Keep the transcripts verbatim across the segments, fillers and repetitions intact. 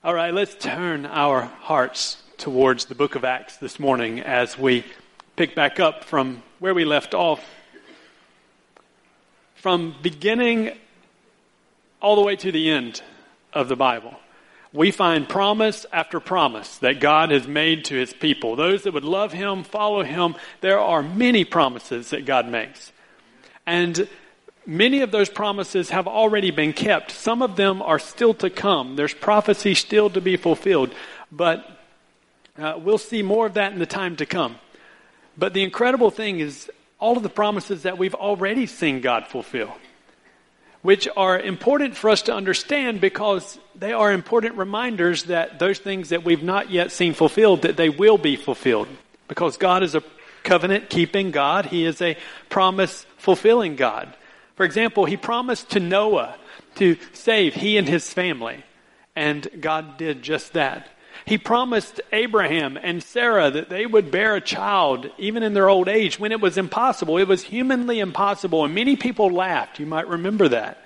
All right, let's turn our hearts towards the book of Acts this morning as we pick back up from where we left off. From beginning all the way to the end of the Bible, we find promise after promise that God has made to his people. Those that would love him, follow him, there are many promises that God makes. And many of those promises have already been kept. Some of them are still to come. There's prophecy still to be fulfilled. But uh, we'll see more of that in the time to come. But the incredible thing is all of the promises that we've already seen God fulfill, which are important for us to understand because they are important reminders that those things that we've not yet seen fulfilled, that they will be fulfilled. Because God is a covenant-keeping God. He is a promise-fulfilling God. For example, he promised to Noah to save he and his family, and God did just that. He promised Abraham and Sarah that they would bear a child even in their old age when it was impossible. It was humanly impossible, and many people laughed. You might remember that.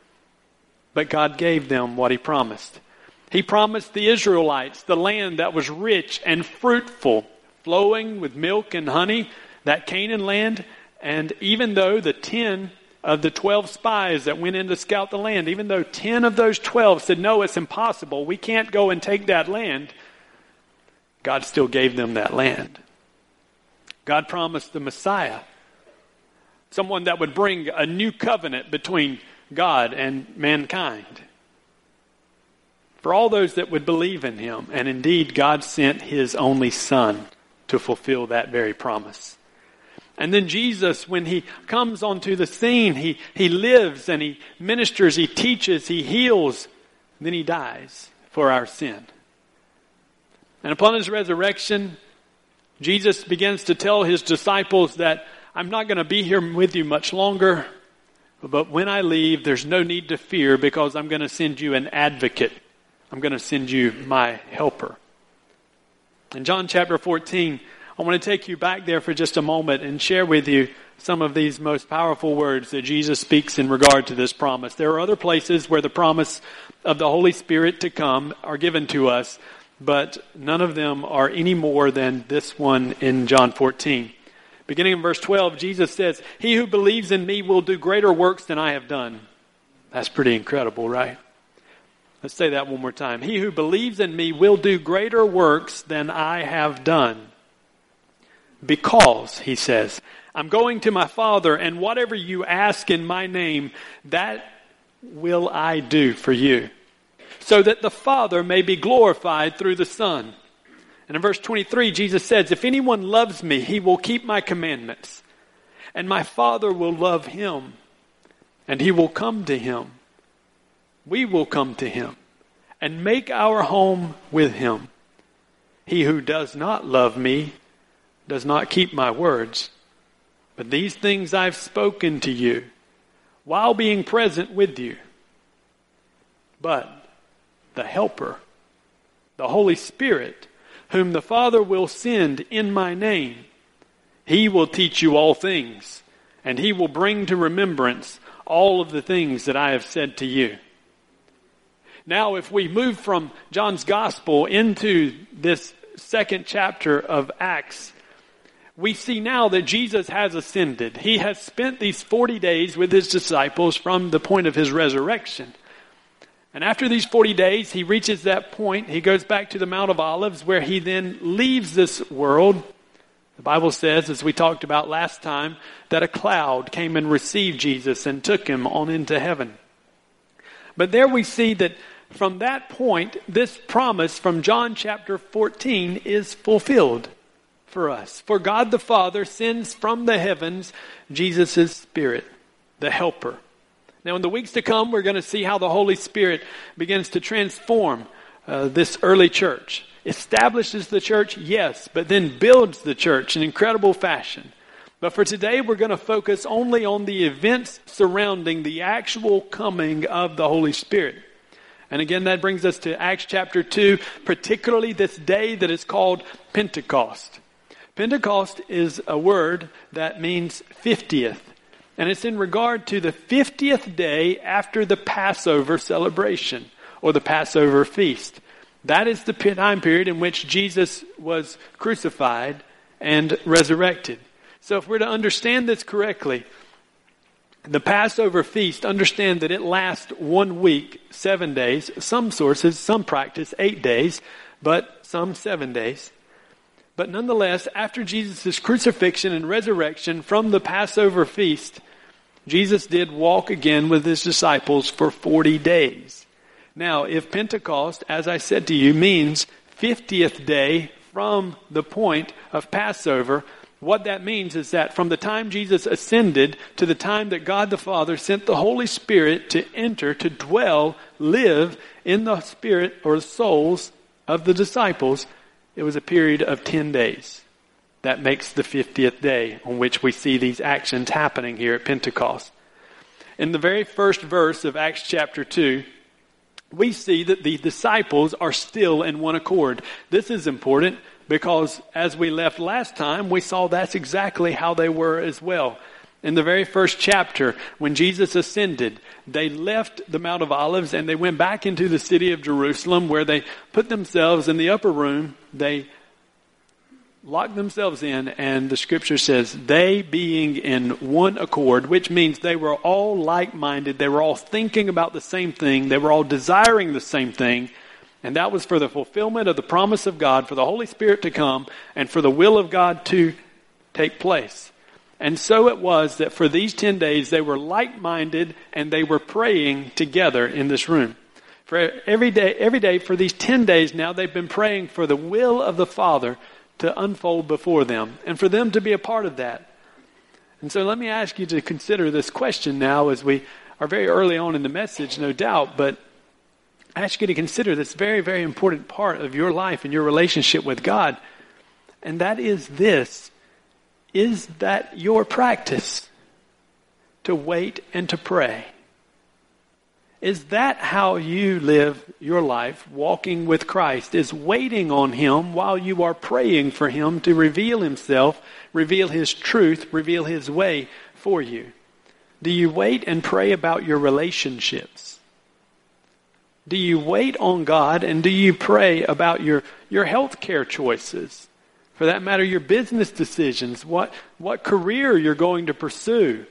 But God gave them what he promised. He promised the Israelites the land that was rich and fruitful, flowing with milk and honey, that Canaan land. And even though the ten of the twelve spies that went in to scout the land, even though ten of those twelve said, no, it's impossible, we can't go and take that land, God still gave them that land. God promised the Messiah, someone that would bring a new covenant between God and mankind, for all those that would believe in him. And indeed, God sent his only Son to fulfill that very promise. And then Jesus, when he comes onto the scene, he, he lives and he ministers, he teaches, he heals, then he dies for our sin. And upon his resurrection, Jesus begins to tell his disciples that I'm not going to be here with you much longer, but when I leave, there's no need to fear because I'm going to send you an advocate. I'm going to send you my helper. In John chapter fourteen, I want to take you back there for just a moment and share with you some of these most powerful words that Jesus speaks in regard to this promise. There are other places where the promise of the Holy Spirit to come are given to us, but none of them are any more than this one in John fourteen. Beginning in verse twelve, Jesus says, "He who believes in me will do greater works than I have done." That's pretty incredible, right? Let's say that one more time. "He who believes in me will do greater works than I have done. Because," he says, "I'm going to my Father, and whatever you ask in my name, that will I do for you, so that the Father may be glorified through the Son." And in verse twenty-three, Jesus says, "If anyone loves me, he will keep my commandments, and my Father will love him, and he will come to him. We will come to him and make our home with him. He who does not love me does not keep my words. But these things I've spoken to you while being present with you. But the Helper, the Holy Spirit, whom the Father will send in my name, he will teach you all things, and he will bring to remembrance all of the things that I have said to you." Now, if we move from John's Gospel into this second chapter of Acts, we see now that Jesus has ascended. He has spent these forty days with his disciples from the point of his resurrection. And after these forty days, he reaches that point. He goes back to the Mount of Olives where he then leaves this world. The Bible says, as we talked about last time, that a cloud came and received Jesus and took him on into heaven. But there we see that from that point, this promise from John chapter fourteen is fulfilled for us. For God the Father sends from the heavens Jesus' Spirit, the Helper. Now in the weeks to come, we're going to see how the Holy Spirit begins to transform uh, this early church. Establishes the church, yes, but then builds the church in incredible fashion. But for today, we're going to focus only on the events surrounding the actual coming of the Holy Spirit. And again, that brings us to Acts chapter two, particularly this day that is called Pentecost. Pentecost is a word that means fiftieth. And it's in regard to the fiftieth day after the Passover celebration or the Passover feast. That is the time period in which Jesus was crucified and resurrected. So if we're to understand this correctly, the Passover feast, understand that it lasts one week, seven days. Some sources, some practice eight days, but some seven days. But nonetheless, after Jesus' crucifixion and resurrection from the Passover feast, Jesus did walk again with his disciples for forty days. Now, if Pentecost, as I said to you, means fiftieth day from the point of Passover, what that means is that from the time Jesus ascended to the time that God the Father sent the Holy Spirit to enter, to dwell, live in the spirit or souls of the disciples, it was a period of ten days. That makes the fiftieth day on which we see these actions happening here at Pentecost. In the very first verse of Acts chapter two, we see that the disciples are still in one accord. This is important because as we left last time, we saw that's exactly how they were as well. In the very first chapter, when Jesus ascended, they left the Mount of Olives and they went back into the city of Jerusalem where they put themselves in the upper room. They locked themselves in, and the scripture says, they being in one accord, which means they were all like-minded. They were all thinking about the same thing. They were all desiring the same thing. And that was for the fulfillment of the promise of God, for the Holy Spirit to come, and for the will of God to take place. And so it was that for these ten days, they were like-minded and they were praying together in this room. For every day, every day for these ten days now, they've been praying for the will of the Father to unfold before them and for them to be a part of that. And so let me ask you to consider this question now as we are very early on in the message, no doubt, but I ask you to consider this very, very important part of your life and your relationship with God. And that is this. Is that your practice to wait and to pray? Is that how you live your life, walking with Christ? Is waiting on Him while you are praying for Him to reveal Himself, reveal His truth, reveal His way for you? Do you wait and pray about your relationships? Do you wait on God and do you pray about your, your health care choices? For that matter, your business decisions, what, what career you're going to pursue?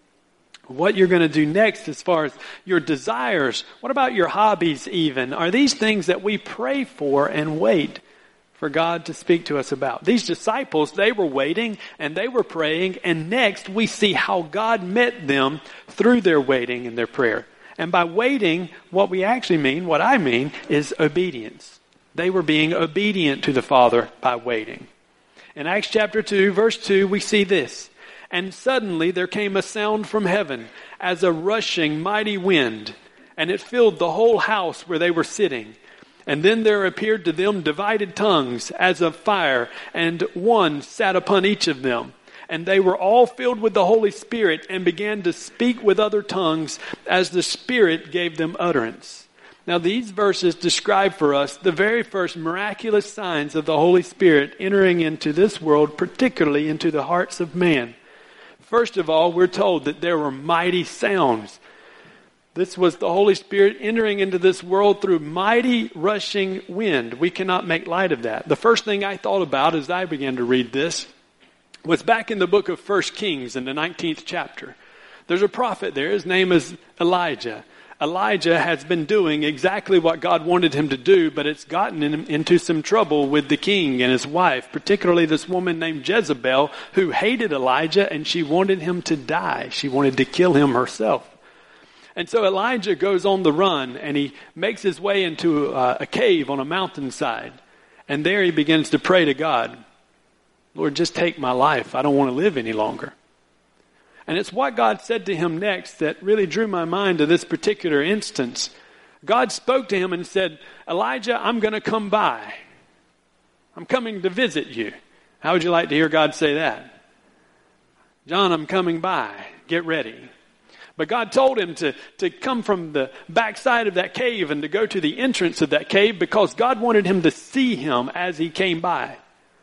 What you're going to do next as far as your desires. What about your hobbies even? Are these things that we pray for and wait for God to speak to us about? These disciples, they were waiting and they were praying, and next we see how God met them through their waiting and their prayer. And by waiting, what we actually mean, what I mean, is obedience. They were being obedient to the Father by waiting. In Acts chapter two, verse two, we see this. And suddenly there came a sound from heaven as a rushing mighty wind, and it filled the whole house where they were sitting. And then there appeared to them divided tongues as of fire, and one sat upon each of them. And they were all filled with the Holy Spirit and began to speak with other tongues as the Spirit gave them utterance. Now these verses describe for us the very first miraculous signs of the Holy Spirit entering into this world, particularly into the hearts of man. First of all, we're told that there were mighty sounds. This was the Holy Spirit entering into this world through mighty rushing wind. We cannot make light of that. The first thing I thought about as I began to read this was back in the book of First Kings in the nineteenth chapter. There's a prophet there. His name is Elijah. Elijah has been doing exactly what God wanted him to do, but it's gotten him into some trouble with the king and his wife, particularly this woman named Jezebel, who hated Elijah and she wanted him to die. She wanted to kill him herself. And so Elijah goes on the run and he makes his way into a, a cave on a mountainside. And there he begins to pray to God, Lord, just take my life. I don't want to live any longer. And it's what God said to him next that really drew my mind to this particular instance. God spoke to him and said, Elijah, I'm going to come by. I'm coming to visit you. How would you like to hear God say that? John, I'm coming by. Get ready. But God told him to, to come from the backside of that cave and to go to the entrance of that cave because God wanted him to see him as he came by.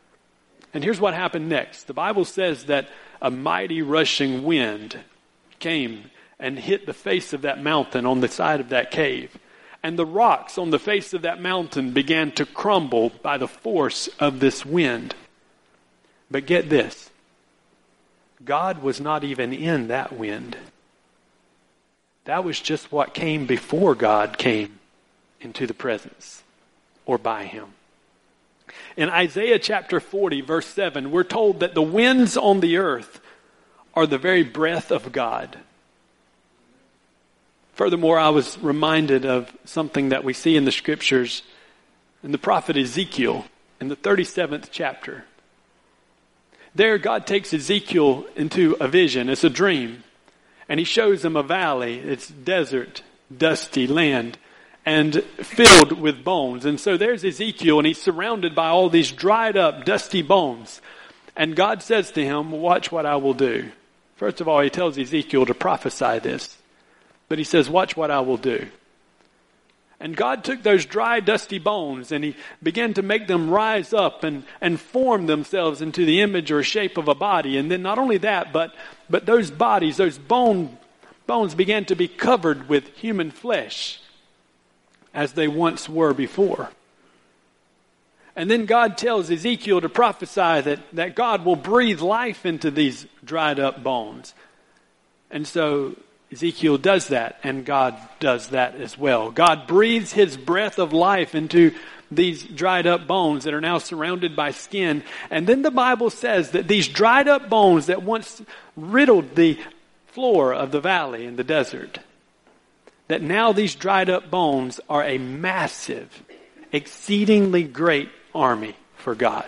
And here's what happened next. The Bible says that a mighty rushing wind came and hit the face of that mountain on the side of that cave. And the rocks on the face of that mountain began to crumble by the force of this wind. But get this. God was not even in that wind. That was just what came before God came into the presence or by him. In Isaiah chapter forty, verse seven, we're told that the winds on the earth are the very breath of God. Furthermore, I was reminded of something that we see in the scriptures in the prophet Ezekiel in the thirty-seventh chapter. There, God takes Ezekiel into a vision. It's a dream. And he shows him a valley. It's desert, dusty land, and filled with bones. And so there's Ezekiel, and he's surrounded by all these dried up, dusty bones. And God says to him, watch what I will do. First of all, he tells Ezekiel to prophesy this. But he says, watch what I will do. And God took those dry, dusty bones and he began to make them rise up and, and form themselves into the image or shape of a body. And then not only that, but, but those bodies, those bone, bones began to be covered with human flesh as they once were before. And then God tells Ezekiel to prophesy that, that God will breathe life into these dried up bones. And so Ezekiel does that, and God does that as well. God breathes his breath of life into these dried up bones that are now surrounded by skin. And then the Bible says that these dried up bones that once riddled the floor of the valley in the desert, that now these dried up bones are a massive, exceedingly great army for God.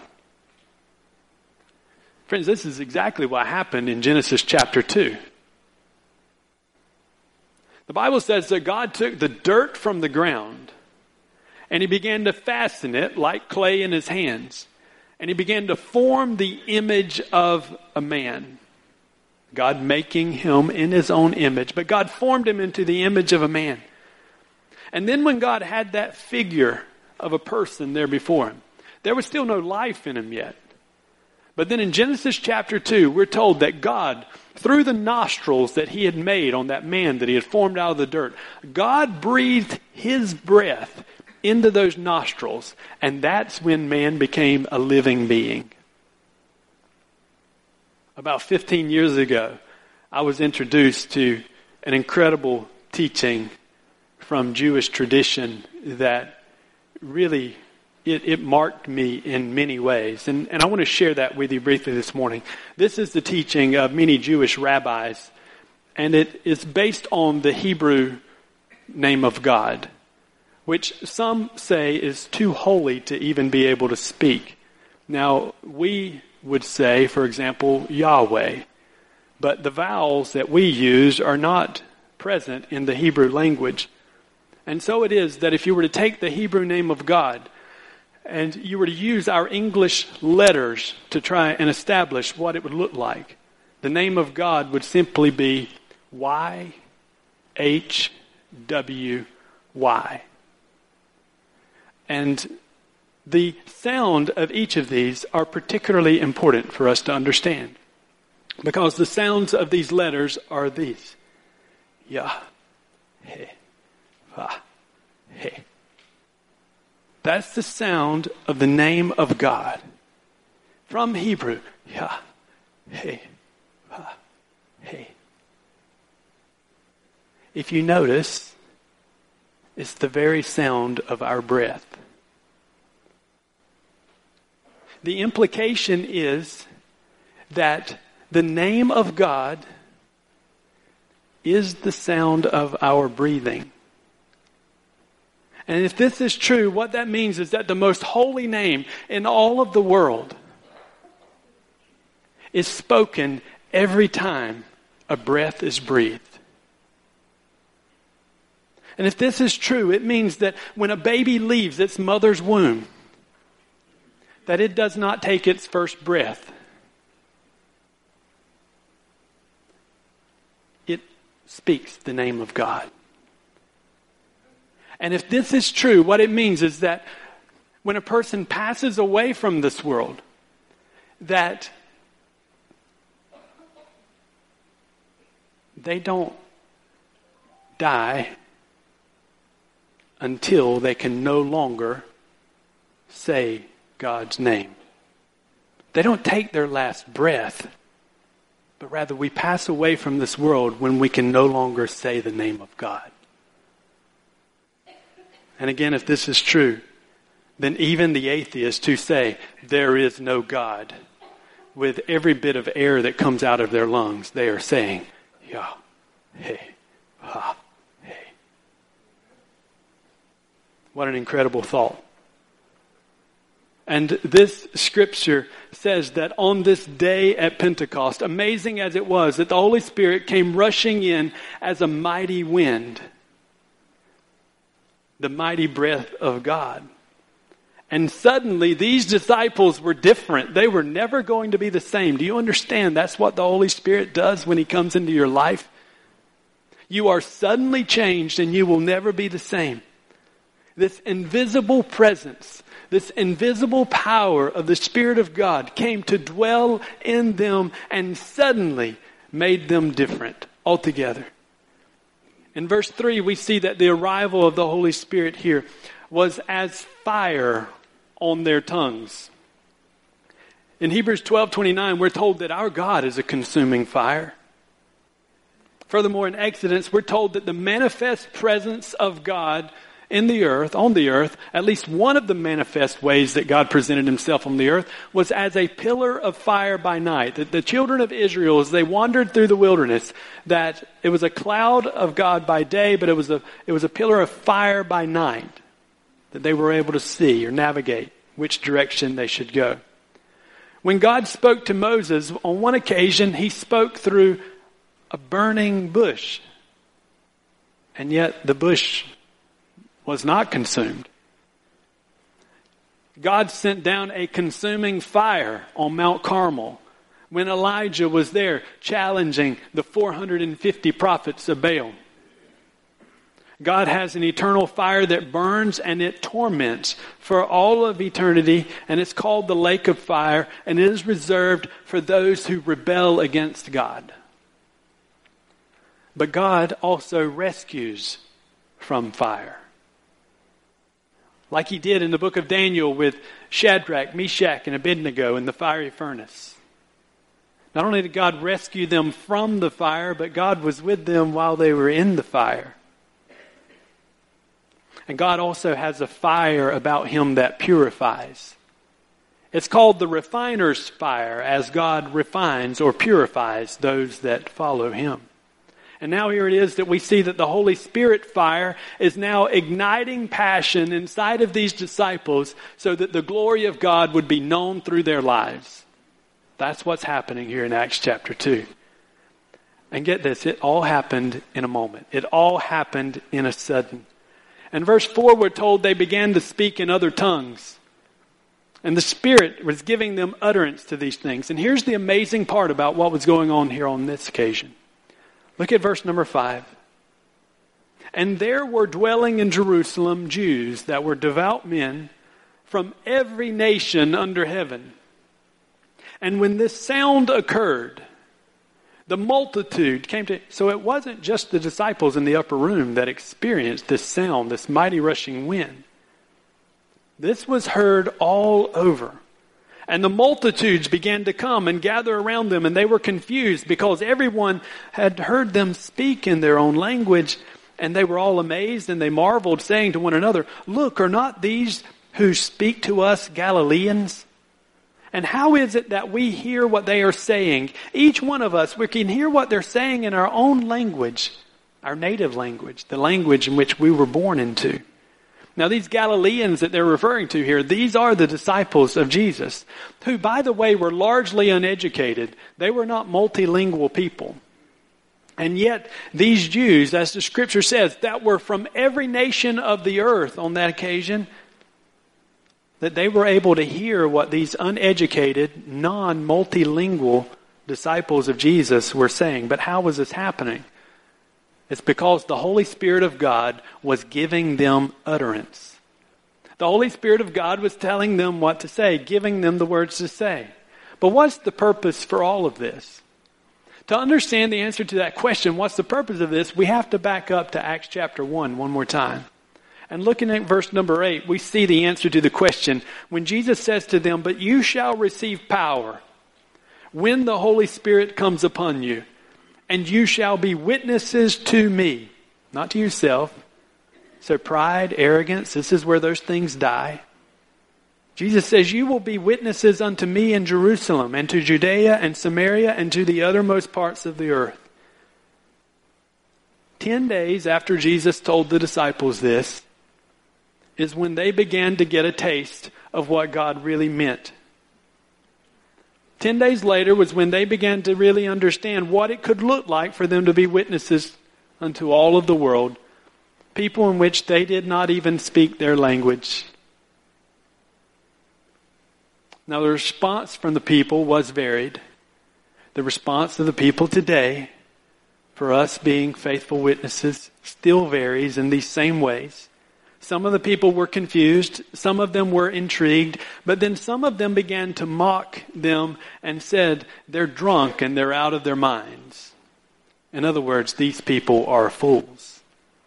Friends, this is exactly what happened in Genesis chapter two. The Bible says that God took the dirt from the ground and he began to fasten it like clay in his hands. And he began to form the image of a man. God making him in his own image. But God formed him into the image of a man. And then when God had that figure of a person there before him, there was still no life in him yet. But then in Genesis chapter two, we're told that God, through the nostrils that he had made on that man that he had formed out of the dirt, God breathed his breath into those nostrils. And that's when man became a living being. About fifteen years ago, I was introduced to an incredible teaching from Jewish tradition that really It, it marked me in many ways. And, and I want to share that with you briefly this morning. This is the teaching of many Jewish rabbis. And it is based on the Hebrew name of God, which some say is too holy to even be able to speak. Now, we would say, for example, Yahweh. But the vowels that we use are not present in the Hebrew language. And so it is that if you were to take the Hebrew name of God, and you were to use our English letters to try and establish what it would look like, the name of God would simply be Y H W Y. And the sound of each of these are particularly important for us to understand, because the sounds of these letters are these: Yah, He, Vah, He. That's the sound of the name of God. From Hebrew, Yah, He, Vah, He. If you notice, it's the very sound of our breath. The implication is that the name of God is the sound of our breathing. And if this is true, what that means is that the most holy name in all of the world is spoken every time a breath is breathed. And if this is true, it means that when a baby leaves its mother's womb, that it does not take its first breath. It speaks the name of God. And if this is true, what it means is that when a person passes away from this world, that they don't die until they can no longer say God's name. They don't take their last breath, but rather we pass away from this world when we can no longer say the name of God. And again, if this is true, then even the atheists who say there is no God, with every bit of air that comes out of their lungs, they are saying, Yah, hey, ha, hey. What an incredible thought. And this scripture says that on this day at Pentecost, amazing as it was, that the Holy Spirit came rushing in as a mighty wind, the mighty breath of God. And suddenly these disciples were different. They were never going to be the same. Do you understand? That's what the Holy Spirit does when He comes into your life. You are suddenly changed and you will never be the same. This invisible presence, this invisible power of the Spirit of God came to dwell in them and suddenly made them different altogether. In verse three, we see that the arrival of the Holy Spirit here was as fire on their tongues. In Hebrews twelve twenty-nine, we're told that our God is a consuming fire. Furthermore, in Exodus, we're told that the manifest presence of God in the earth, on the earth, at least one of the manifest ways that God presented Himself on the earth was as a pillar of fire by night. That the children of Israel, as they wandered through the wilderness, that it was a cloud of God by day, but it was a it was a pillar of fire by night, that they were able to see or navigate which direction they should go. When God spoke to Moses, on one occasion, He spoke through a burning bush. And yet the bush was not consumed. God sent down a consuming fire on Mount Carmel when Elijah was there challenging the four hundred fifty prophets of Baal. God has an eternal fire that burns and it torments for all of eternity, and it's called the lake of fire, and it is reserved for those who rebel against God. But God also rescues from fire. Like He did in the book of Daniel with Shadrach, Meshach, and Abednego in the fiery furnace. Not only did God rescue them from the fire, but God was with them while they were in the fire. And God also has a fire about Him that purifies. It's called the refiner's fire, as God refines or purifies those that follow Him. And now here it is that we see that the Holy Spirit fire is now igniting passion inside of these disciples so that the glory of God would be known through their lives. That's what's happening here in Acts chapter two. And get this, it all happened in a moment. It all happened in a sudden. In verse four, we're told they began to speak in other tongues. And the Spirit was giving them utterance to these things. And here's the amazing part about what was going on here on this occasion. Look at verse number five. And there were dwelling in Jerusalem Jews that were devout men from every nation under heaven. And when this sound occurred, the multitude came to... So it wasn't just the disciples in the upper room that experienced this sound, this mighty rushing wind. This was heard all over. And the multitudes began to come and gather around them, and they were confused because everyone had heard them speak in their own language, and they were all amazed and they marveled, saying to one another, "Look, are not these who speak to us Galileans? And how is it that we hear what they are saying? Each one of us, we can hear what they're saying in our own language, our native language, the language in which we were born into." Now these Galileans that they're referring to here, these are the disciples of Jesus, who, by the way, were largely uneducated. They were not multilingual people. And yet these Jews, as the scripture says, that were from every nation of the earth on that occasion, that they were able to hear what these uneducated, non-multilingual disciples of Jesus were saying. But how was this happening? It's because the Holy Spirit of God was giving them utterance. The Holy Spirit of God was telling them what to say, giving them the words to say. But what's the purpose for all of this? To understand the answer to that question, what's the purpose of this, we have to back up to Acts chapter one one more time. And looking at verse number eight, we see the answer to the question. When Jesus says to them, "But you shall receive power when the Holy Spirit comes upon you, and you shall be witnesses to me," not to yourself. So pride, arrogance, this is where those things die. Jesus says, "You will be witnesses unto me in Jerusalem, and to Judea and Samaria, and to the uttermost parts of the earth." Ten days after Jesus told the disciples this is when they began to get a taste of what God really meant. Ten days later was when they began to really understand what it could look like for them to be witnesses unto all of the world, people in which they did not even speak their language. Now the response from the people was varied. The response of the people today, for us being faithful witnesses, still varies in these same ways. Some of the people were confused, some of them were intrigued, but then some of them began to mock them and said, "They're drunk and they're out of their minds." In other words, these people are fools.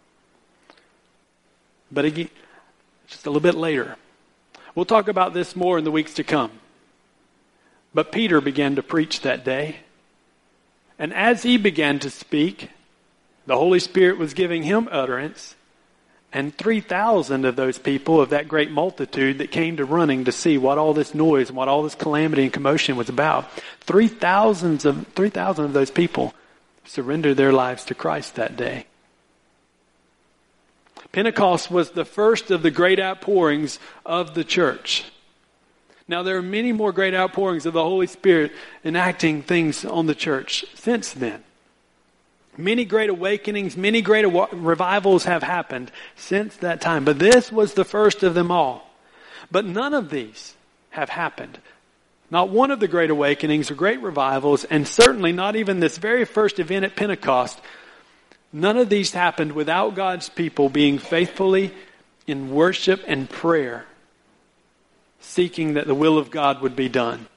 But again, just a little bit later, we'll talk about this more in the weeks to come. But Peter began to preach that day. And as he began to speak, the Holy Spirit was giving him utterance. And three thousand of those people, of that great multitude that came to running to see what all this noise and what all this calamity and commotion was about, three thousand of, three thousand of those people surrendered their lives to Christ that day. Pentecost was the first of the great outpourings of the church. Now there are many more great outpourings of the Holy Spirit enacting things on the church since then. Many great awakenings, many great revivals have happened since that time. But this was the first of them all. But none of these have happened. Not one of the great awakenings or great revivals, and certainly not even this very first event at Pentecost, none of these happened without God's people being faithfully in worship and prayer, seeking that the will of God would be done.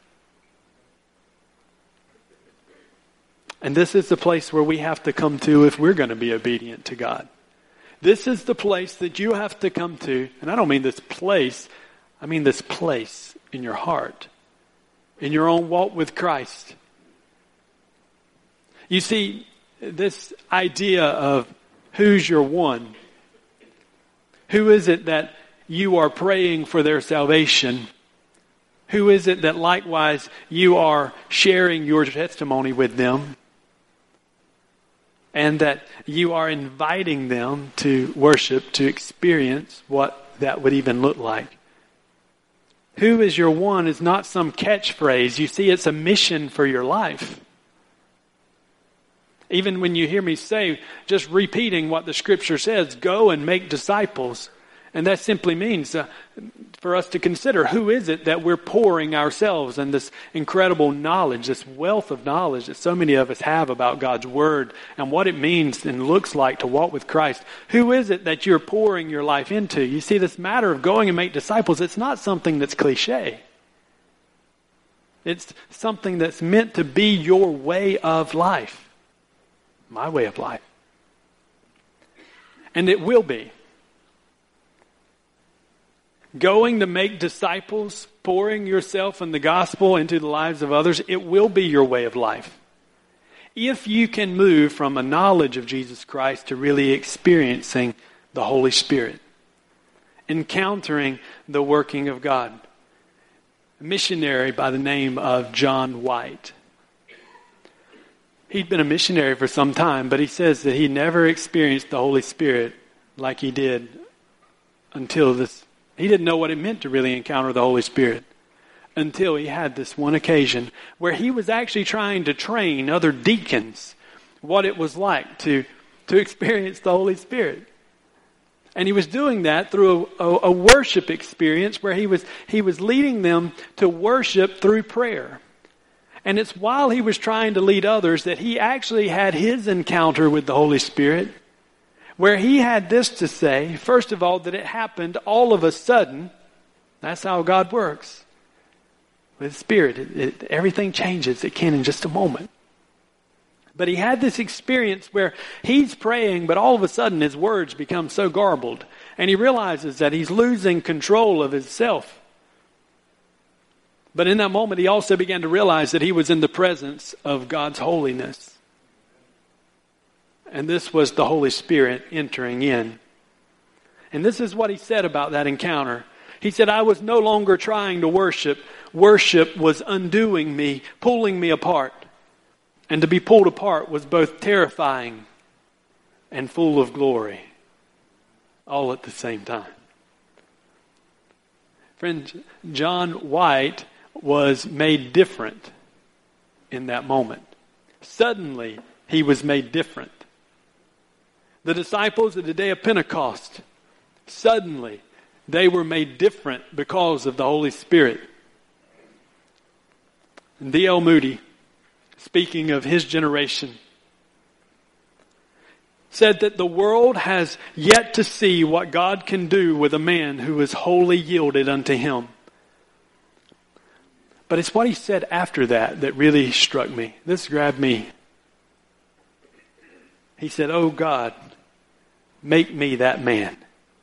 And this is the place where we have to come to if we're going to be obedient to God. This is the place that you have to come to. And I don't mean this place. I mean this place in your heart. In your own walk with Christ. You see, this idea of who's your one. Who is it that you are praying for their salvation? Who is it that likewise you are sharing your testimony with them? And that you are inviting them to worship, to experience what that would even look like. Who is your one is not some catchphrase. You see, it's a mission for your life. Even when you hear me say, just repeating what the Scripture says, go and make disciples. And that simply means uh, for us to consider, who is it that we're pouring ourselves and this incredible knowledge, this wealth of knowledge that so many of us have about God's Word and what it means and looks like to walk with Christ. Who is it that you're pouring your life into? You see, this matter of going and make disciples, it's not something that's cliche. It's something that's meant to be your way of life. My way of life. And it will be. Going to make disciples, pouring yourself and the gospel into the lives of others, it will be your way of life. If you can move from a knowledge of Jesus Christ to really experiencing the Holy Spirit, encountering the working of God. A missionary by the name of John White. He'd been a missionary for some time, but he says that he never experienced the Holy Spirit like he did until this. He didn't know what it meant to really encounter the Holy Spirit until he had this one occasion where he was actually trying to train other deacons what it was like to, to experience the Holy Spirit. And he was doing that through a, a, a worship experience where he was, he was leading them to worship through prayer. And it's while he was trying to lead others that he actually had his encounter with the Holy Spirit, where he had this to say. First of all, that it happened all of a sudden. That's how God works. With the Spirit, it, it, everything changes. It can in just a moment. But he had this experience where he's praying, but all of a sudden his words become so garbled. And he realizes that he's losing control of himself. But in that moment, he also began to realize that he was in the presence of God's holiness. And this was the Holy Spirit entering in. And this is what he said about that encounter. He said, I was no longer trying to worship. Worship was undoing me, pulling me apart. And to be pulled apart was both terrifying and full of glory, all at the same time. Friends, John White was made different in that moment. Suddenly, he was made different. The disciples at the day of Pentecost, suddenly, they were made different because of the Holy Spirit. And D L Moody, speaking of his generation, said that the world has yet to see what God can do with a man who is wholly yielded unto him. But it's what he said after that that really struck me. This grabbed me. He said, oh God, make me that man.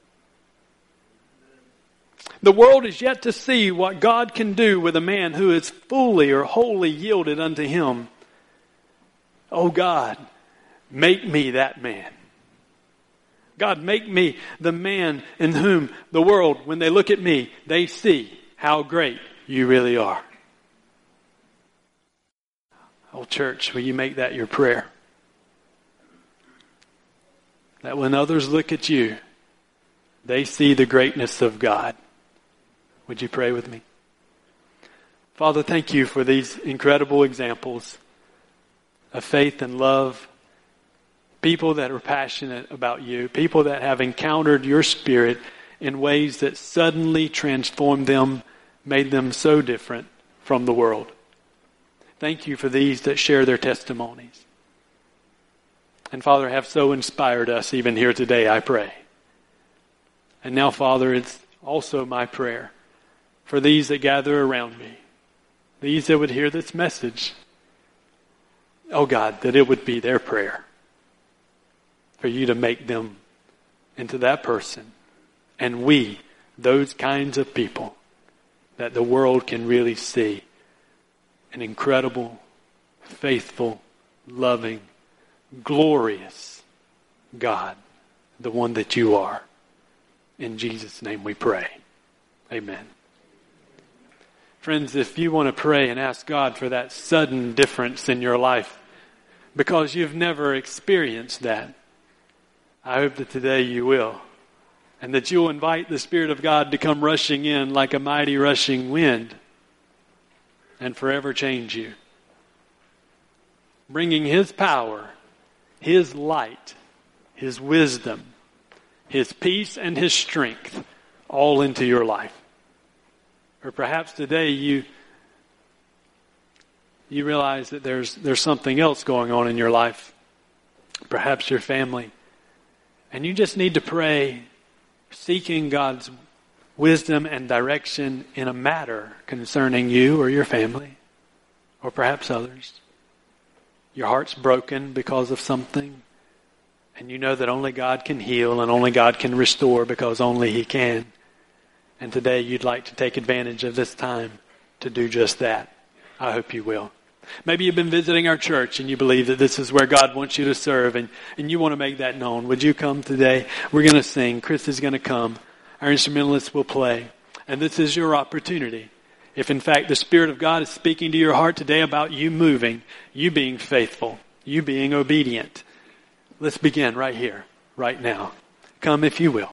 The world is yet to see what God can do with a man who is fully or wholly yielded unto him. Oh God, make me that man. God, make me the man in whom the world, when they look at me, they see how great you really are. Oh church, will you make that your prayer? That when others look at you, they see the greatness of God. Would you pray with me? Father, thank you for these incredible examples of faith and love. People that are passionate about you. People that have encountered your Spirit in ways that suddenly transformed them, made them so different from the world. Thank you for these that share their testimonies. And Father, have so inspired us even here today, I pray. And now, Father, it's also my prayer for these that gather around me, these that would hear this message. Oh God, that it would be their prayer for you to make them into that person. And we, those kinds of people, that the world can really see an incredible, faithful, loving, glorious God, the one that you are. In Jesus' name we pray. Amen. Friends, if you want to pray and ask God for that sudden difference in your life, because you've never experienced that, I hope that today you will. And that you'll invite the Spirit of God to come rushing in like a mighty rushing wind and forever change you. Bringing His power, His light, His wisdom, His peace and His strength all into your life. Or perhaps today you you realize that there's there's something else going on in your life. Perhaps your family. And you just need to pray, seeking God's wisdom and direction in a matter concerning you or your family, or perhaps others. Your heart's broken because of something, and you know that only God can heal and only God can restore because only He can. And today you'd like to take advantage of this time to do just that. I hope you will. Maybe you've been visiting our church and you believe that this is where God wants you to serve, and, and you want to make that known. Would you come today? We're going to sing. Chris is going to come. Our instrumentalists will play. And this is your opportunity. If in fact the Spirit of God is speaking to your heart today about you moving, you being faithful, you being obedient. Let's begin right here, right now. Come if you will.